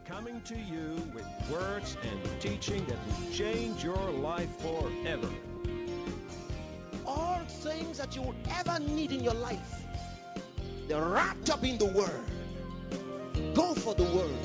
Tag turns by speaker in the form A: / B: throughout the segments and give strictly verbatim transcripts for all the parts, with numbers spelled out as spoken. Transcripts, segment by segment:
A: coming to you with words and teaching that will change your life forever.
B: All things that you will ever need in your life, they're wrapped up in the Word. Go for the Word.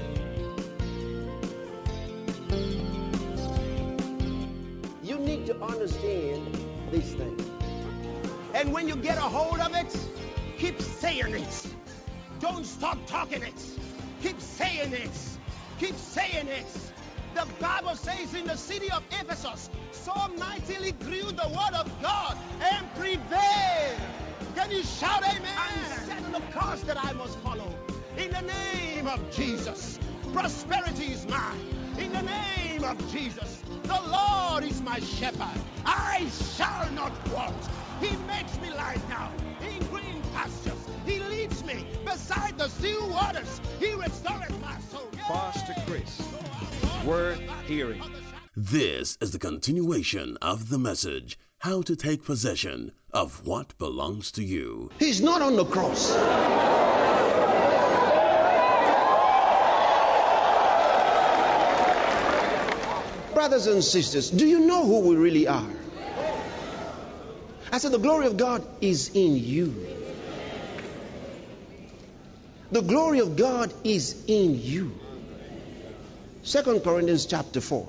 B: You need to understand these things. And when you get a hold of it, keep saying it. Don't stop talking it. Keep saying it. Keep saying it. The Bible says in the city of Ephesus, so mightily grew the word of God and prevailed. Can you shout amen? I'm setting the course that I must follow. In the name of Jesus, prosperity is mine. In the name of Jesus, the Lord is my shepherd. I shall not want. He makes me lie down in green pastures. He leads me beside the still waters. He restores my soul.
A: Pastor Chris, worth hearing.
C: This is the continuation of the message, how to take possession of what belongs to you.
B: He's not on the cross. Brothers and sisters, do you know who we really are? I said the glory of God is in you. The glory of God is in you. Second Corinthians chapter four.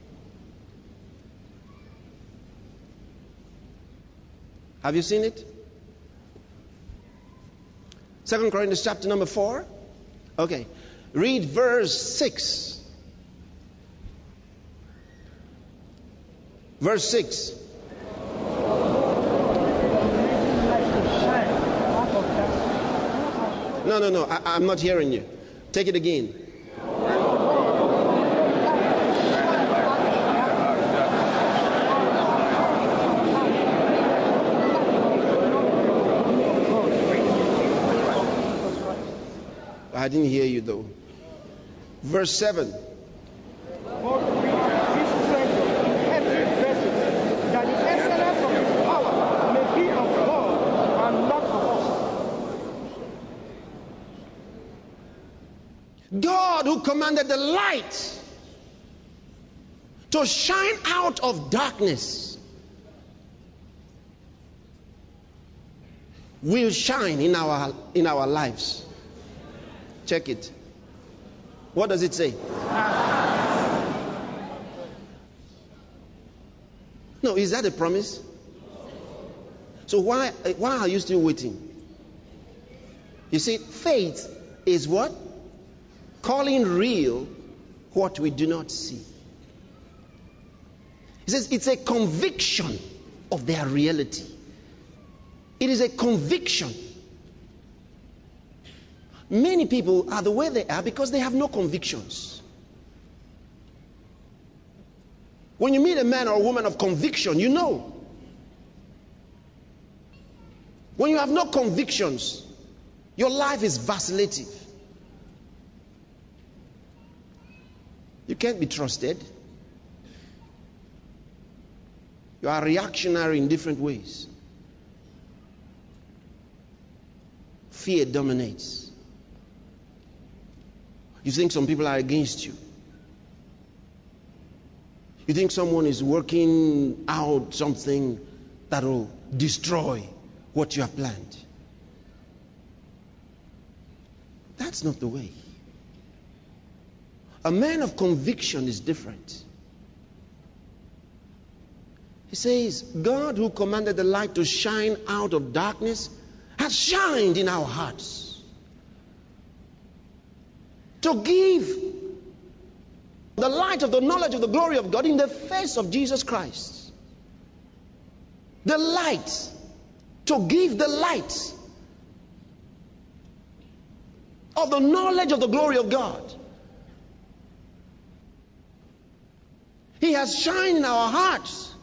B: Have you seen it? Second Corinthians chapter number four. Okay. Read verse six. Verse six. No, no, no. I, I'm not hearing you. Take it again. I didn't hear you though. Verse seven.
D: That the excellence of his power may be of God and not of us.
B: God who commanded the light to shine out of darkness will shine in our in our lives. Check it. What does it say? No, is that a promise? So why why are you still waiting? You see, faith is what? Calling real what we do not see. He says it's a conviction of their reality. It is a conviction. Many people are the way they are because they have no convictions. When you meet a man or a woman of conviction, you know. When you have no convictions, your life is vacillative. You can't be trusted. You are reactionary in different ways. Fear dominates. You think some people are against you. You think someone is working out something that will destroy what you have planned. That's not the way. A man of conviction is different. He says, God who commanded the light to shine out of darkness has shined in our hearts to give the light of the knowledge of the glory of God in the face of Jesus Christ. The light. To give the light of the knowledge of the glory of God. He has shined in our hearts.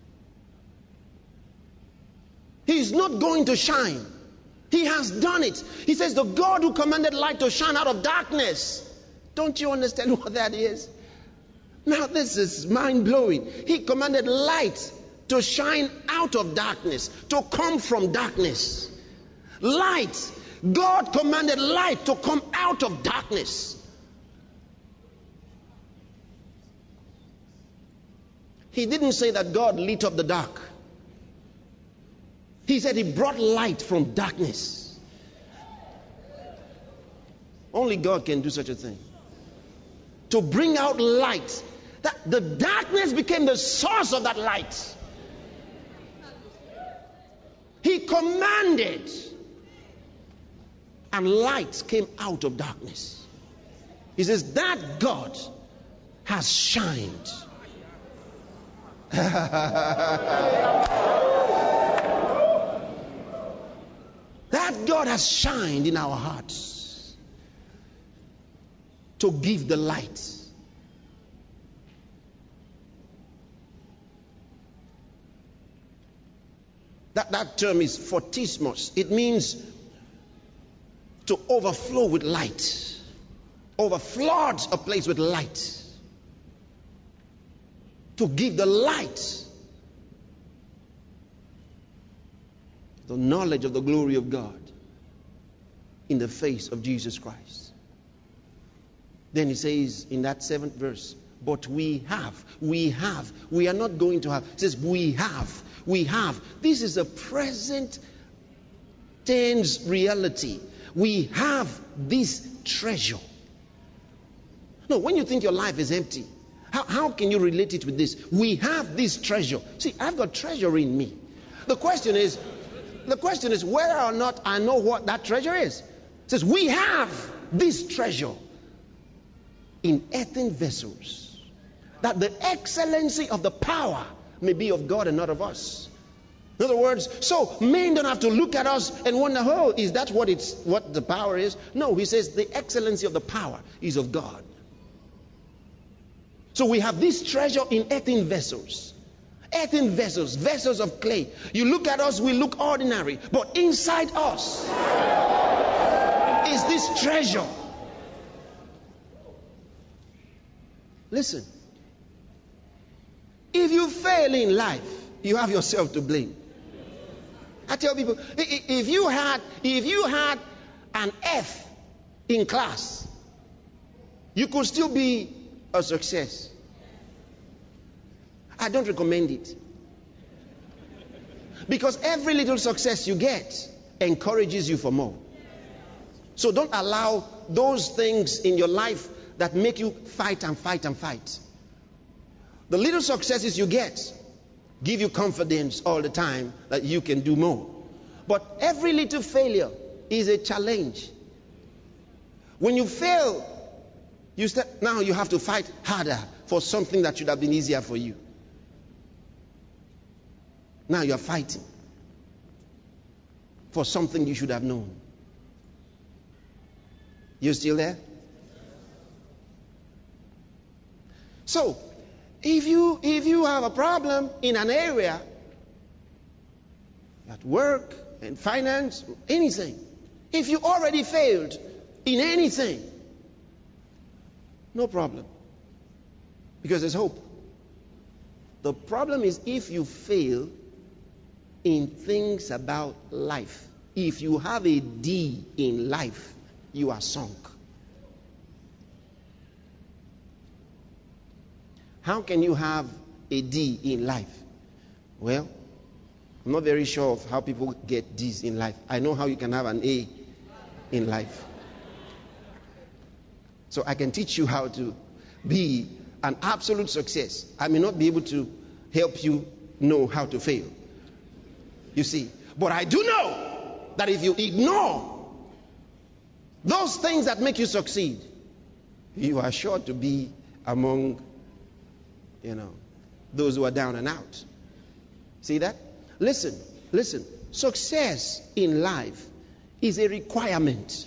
B: He is not going to shine. He has done it. He says, the God who commanded light to shine out of darkness. Don't you understand what that is? Now this is mind-blowing. He commanded light to shine out of darkness, to come from darkness. Light. God commanded light to come out of darkness. He didn't say that God lit up the dark. He said he brought light from darkness. Only God can do such a thing. To bring out light. That the darkness became the source of that light. He commanded, and light came out of darkness. He says that God has shined. That God has shined in our hearts to give the light. That, that term is photismos. It means to overflow with light. Overflood a place with light. To give the light. The knowledge of the glory of God in the face of Jesus Christ. Then he says in that seventh verse, but we have, we have, we are not going to have. It says we have, we have. This is a present tense reality. We have this treasure. No, when you think your life is empty, how, how can you relate it with this? We have this treasure. See, I've got treasure in me. The question is, the question is whether or not I know what that treasure is. It says we have this treasure in earthen vessels, that the excellency of the power may be of God and not of us. In other words, so men don't have to look at us and wonder, oh, is that what it's what the power is? No, he says the excellency of the power is of God. So we have this treasure in earthen vessels. Earthen vessels, vessels of clay. You look at us, we look ordinary, but inside us is this treasure. Listen, if you fail in life, you have yourself to blame. I tell people, if you had, if you had an F in class, you could still be a success. I don't recommend it. Because every little success you get encourages you for more. So don't allow those things in your life that make you fight and fight and fight. The little successes you get give you confidence all the time that you can do more. But every little failure is a challenge. When you fail, you start, now you have to fight harder for something that should have been easier for you. Now you are fighting for something you should have known. You still there? So, if you if you have a problem in an area, at work and finance, anything, if you already failed in anything, no problem, because there's hope. The problem is if you fail in things about life. If you have a D in life, you are sunk. How can you have a D in life? Well, I'm not very sure of how people get D's in life. I know how you can have an A in life. So I can teach you how to be an absolute success. I may not be able to help you know how to fail. You see, but I do know that if you ignore those things that make you succeed, you are sure to be among, you know, those who are down and out. See that? Listen, listen. Success in life is a requirement.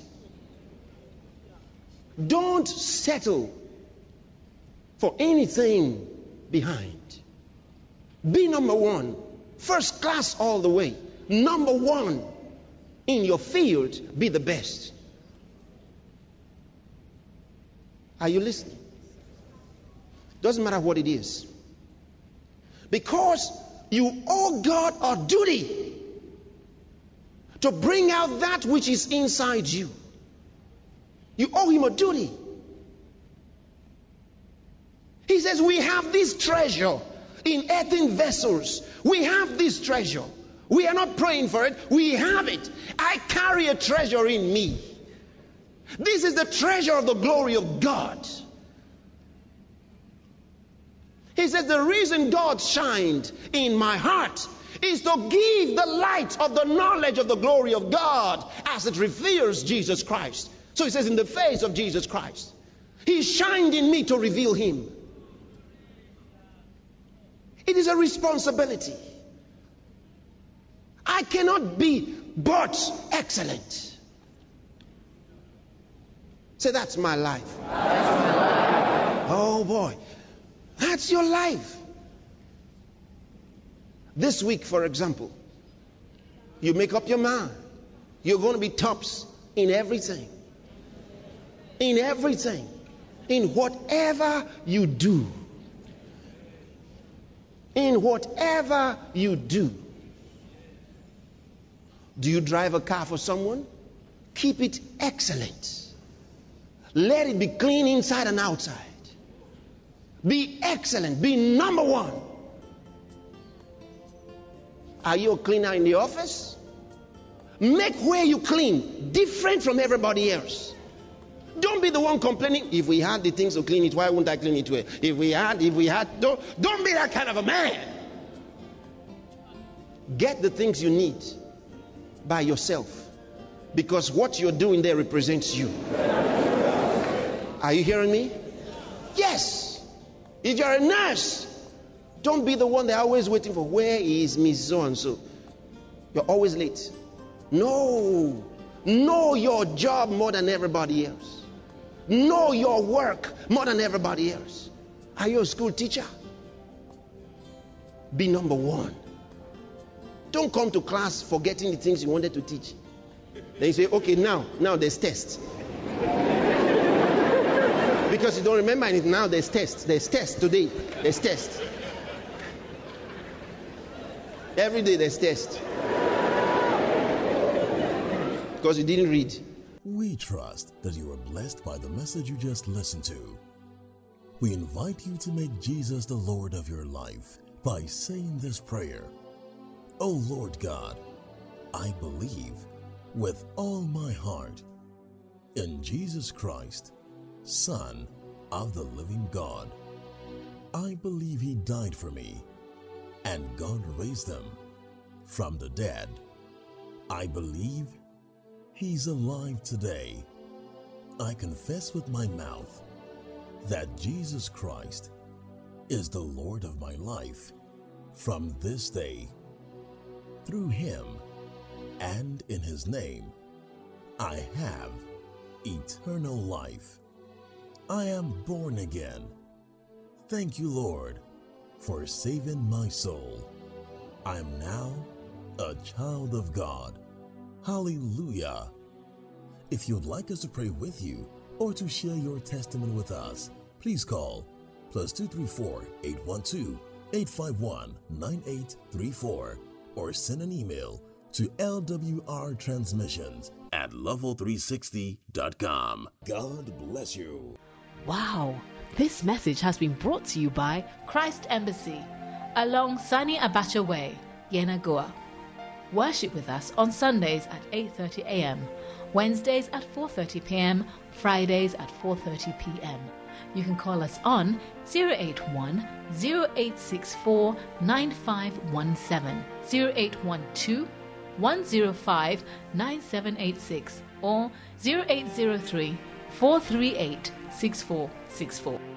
B: Don't settle for anything behind. Be number one. First class all the way. Number one in your field. Be the best. Are you listening? Doesn't matter what it is. Because you owe God a duty to bring out that which is inside you. You owe him a duty. He says we have this treasure in earthen vessels. We have this treasure. We are not praying for it. We have it. I carry a treasure in me. This is the treasure of the glory of God. He says the reason God shined in my heart is to give the light of the knowledge of the glory of God as it reveals Jesus Christ. So he says in the face of Jesus Christ. He shined in me to reveal him. It is a responsibility. I cannot be but excellent. Say, that's my life. That's my life. Oh boy. That's your life. This week, for example, you make up your mind. You're going to be tops in everything. In everything. In whatever you do. In whatever you do. Do you drive a car for someone? Keep it excellent. Let it be clean inside and outside. Be excellent. Be number one. Are you a cleaner in the office? Make where you clean different from everybody else. Don't be the one complaining. If we had the things to clean it, why wouldn't I clean it well? If we had, if we had, don't, don't be that kind of a man. Get the things you need by yourself. Because what you're doing there represents you. Are you hearing me? Yes. If you're a nurse, don't be the one they're always waiting for. Where is Miss So-and-so? You're always late. No. Know your job more than everybody else. Know your work more than everybody else. Are you a school teacher? Be number one. Don't come to class forgetting the things you wanted to teach. Then you say, okay, now, now there's test. Because you don't remember anything, now there's test. There's test today. There's test. Every day there's test. Because you didn't read.
C: We trust that you are blessed by the message you just listened to. We invite you to make Jesus the Lord of your life by saying this prayer. Oh Lord God, I believe with all my heart in Jesus Christ, Son of the living God. I believe he died for me and God raised him from the dead. I believe he's alive today. I confess with my mouth that Jesus Christ is the Lord of my life from this day. Through him and in his name, I have eternal life. I am born again. Thank you, Lord, for saving my soul. I am now a child of God. Hallelujah. If you'd like us to pray with you or to share your testimony with us, please call plus two three four, eight one two, eight five one, nine eight three four or send an email to L W R transmissions at level three sixty dot com. God bless you.
E: Wow, this message has been brought to you by Christ Embassy along Sani Abacha Way, Yenagoa. Worship with us on Sundays at eight thirty a.m., Wednesdays at four thirty p.m., Fridays at four thirty p.m. You can call us on zero eight one, zero eight six four, nine five one seven, zero eight one two, one zero five, nine seven eight six or zero eight zero three, four three eight, six four six four.